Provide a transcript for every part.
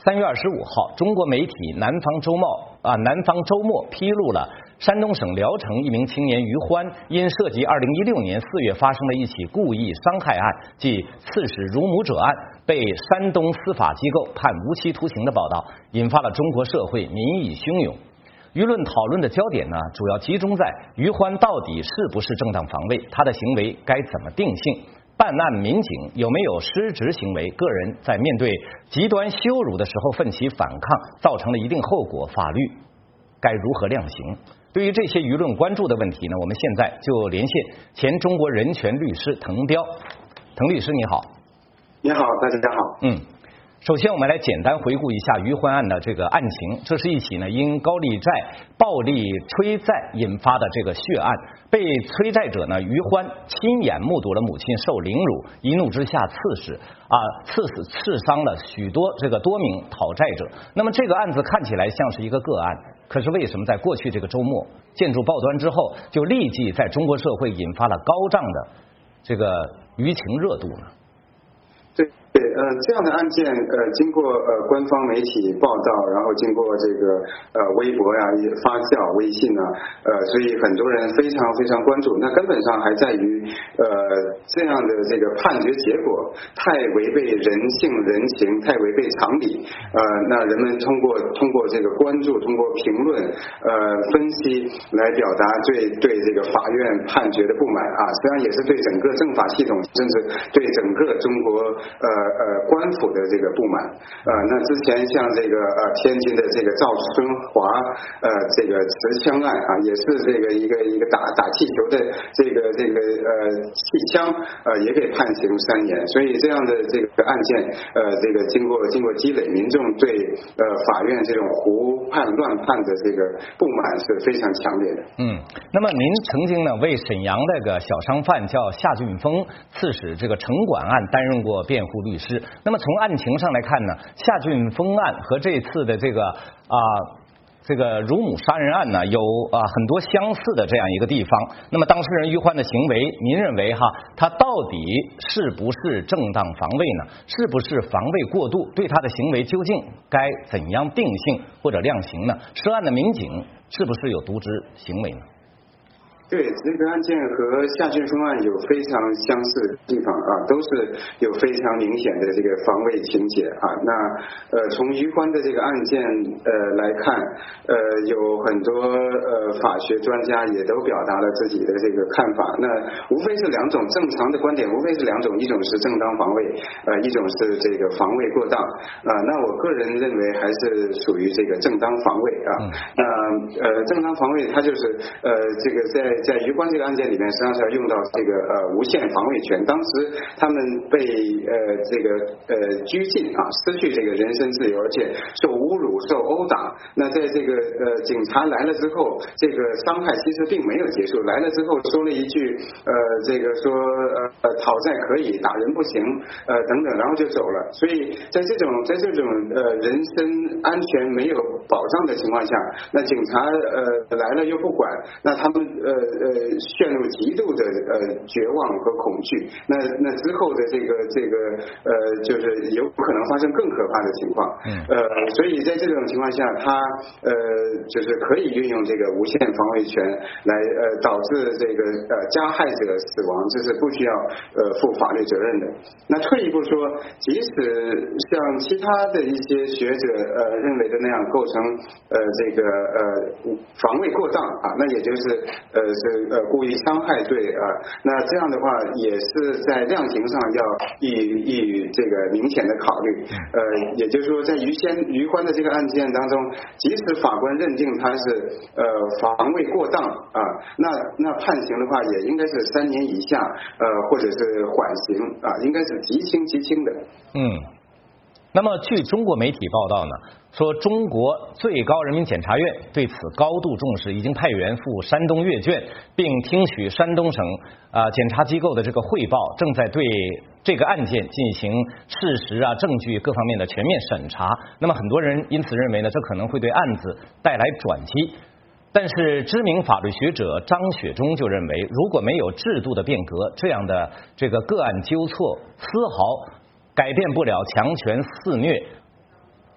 3月25号，中国媒体南方周末披露了山东省聊城一名青年于欢因涉及2016年4月发生的一起故意伤害案，即刺史乳母者案，被山东司法机构判无期徒刑的报道，引发了中国社会民意汹涌。舆论讨论的焦点呢，主要集中在于欢到底是不是正当防卫，他的行为该怎么定性，办案民警有没有失职行为，个人在面对极端羞辱的时候奋起反抗，造成了一定后果，法律该如何量刑？对于这些舆论关注的问题呢，我们现在就连线前中国人权律师滕彪。滕律师你好。 你好，大家好。 首先我们来简单回顾一下于欢案的这个案情。这是一起呢因高利债暴力催债引发的这个血案，被催债者呢于欢亲眼目睹了母亲受凌辱，一怒之下刺伤了多名讨债者。那么这个案子看起来像是一个个案，可是为什么在过去这个周末建筑报端之后，就立即在中国社会引发了高涨的这个舆情热度呢？ 对，这样的案件经过官方媒体报道，然后经过这个微博呀、发酵、微信啊，所以很多人非常非常关注。那根本上还在于这样的这个判决结果太违背人性人情，太违背常理。那人们通过这个关注，通过评论分析来表达对这个法院判决的不满啊，实际上也是对整个政法系统，甚至对整个中国官府的这个不满。那之前像这个天津的这个赵春华这个持枪案啊，也是这个一个打气球的这个气枪也给判刑3年。所以这样的这个案件这个经过积累，民众对法院这种胡判乱判的这个不满是非常强烈的。 那么您曾经呢为沈阳那个小商贩叫夏俊峰刺史这个城管案担任过辩护律师。那么从案情上来看呢，夏俊峰案和这次的这个乳母杀人案呢有很多相似的这样一个地方。那么当事人于欢的行为，您认为他到底是不是正当防卫呢？是不是防卫过度？对他的行为究竟该怎样定性或者量刑呢？涉案的民警是不是有渎职行为呢？ 对，这个案件和夏俊峰案有非常相似的地方啊，都是有非常明显的这个防卫情节啊。那从于欢的这个案件来看，有很多法学专家也都表达了自己的这个看法。那无非是两种，正常的观点无非是两种，一种是正当防卫，一种是这个防卫过当啊。那我个人认为还是属于这个正当防卫啊。那正当防卫它就是这个在于欢这个案件里面，实际上是要用到这个无限防卫权。当时他们被这个拘禁啊，失去这个人身自由，而且受侮辱、受殴打。那在这个警察来了之后，这个伤害其实并没有结束。来了之后说了一句这个说讨债可以，打人不行等等，然后就走了。所以在这种人身安全没有保障的情况下，那警察来了又不管，那他们陷入极度的绝望和恐惧。那之后的这个就是有可能发生更可怕的情况。所以在这种情况下，他就是可以运用这个无限防卫权来导致这个加害者死亡，这是不需要负法律责任的。那退一步说，即使像其他的一些学者认为的那样构成这个防卫过当啊，那也就是故意伤害罪啊，那这样的话也是在量刑上要予以这个明显的考虑。也就是说，在于欢的这个案件当中，即使法官认定他是防卫过当啊，那判刑的话也应该是3年以下，或者是缓刑啊，应该是极轻的。 那么据中国媒体报道呢，说中国最高人民检察院对此高度重视，已经派员赴山东阅卷，并听取山东省检察机构的这个汇报，正在对这个案件进行事实证据各方面的全面审查。那么很多人因此认为呢，这可能会对案子带来转机。但是知名法律学者张雪忠就认为，如果没有制度的变革，这样的这个个案纠错丝毫改变不了强权肆虐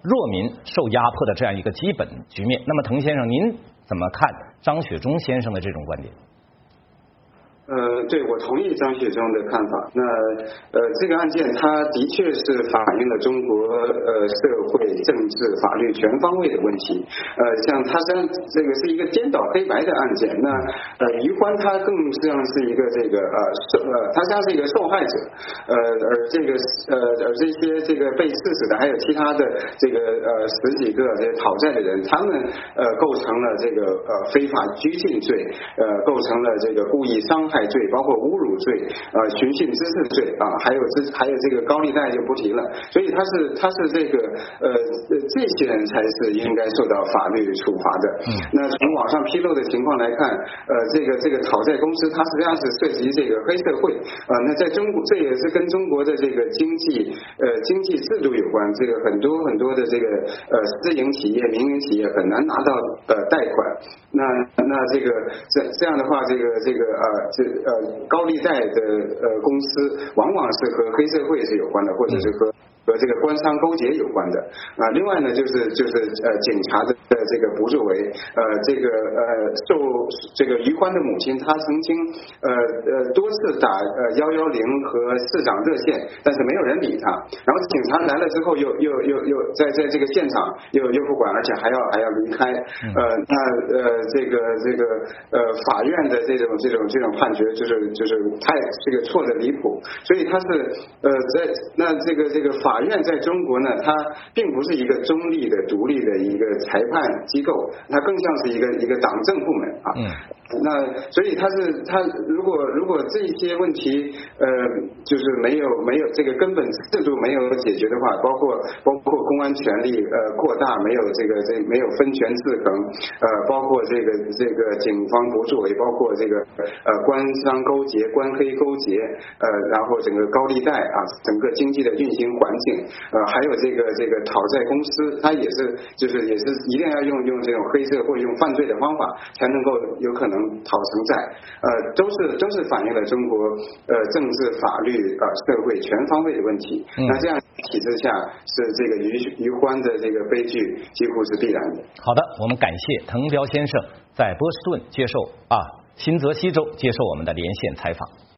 弱民受压迫的这样一个基本局面。那么滕先生，您怎么看张雪忠先生的这种观点？ 对，我同意张雪忠的看法。那这个案件它的确是反映了中国社会、政治、法律全方位的问题。像它这个是一个颠倒黑白的案件。那于欢他更像是一个他像是一个受害者。而这些这个被刺死的，还有其他的这个10几个这些讨债的人，他们构成了这个非法拘禁罪，构成了这个故意伤害罪，包括侮辱罪，寻衅滋事罪啊，还有这个高利贷就不提了。所以他是这个这些人才是应该受到法律处罚的。那从网上披露的情况来看，这个讨债公司它实际上是涉及这个黑社会那在中国这也是跟中国的这个经济制度有关。这个很多的这个私营企业、民营企业很难拿到贷款。那这样的话，高利贷的公司往往是和黑社会是有关的，或者是和这个官商勾结有关的另外呢，就是警察的这个不作为，受这个于欢的母亲，她曾经多次打110和市长热线，但是没有人理她。然后警察来了之后，又在这个现场又不管，而且还要离开。法院的这种判决就是太这个错的离谱，所以他是这个法院在中国呢，它并不是一个中立的、独立的一个裁判机构，它更像是一个党政部门那所以他如果这些问题就是没有这个根本制度没有解决的话，包括公安权力过大，没有分权制衡，包括这个警方不作为，包括这个官商勾结、官黑勾结，然后整个高利贷整个经济的运行环境，还有这个讨债公司，它也是一定要用这种黑社会、用犯罪的方法才能够有可能讨成债，都是反映了中国政治、法律社会全方位的问题。那这样体制下，是这个于欢的这个悲剧几乎是必然的。 好的，我们感谢滕彪先生在波士顿新泽西州接受我们的连线采访。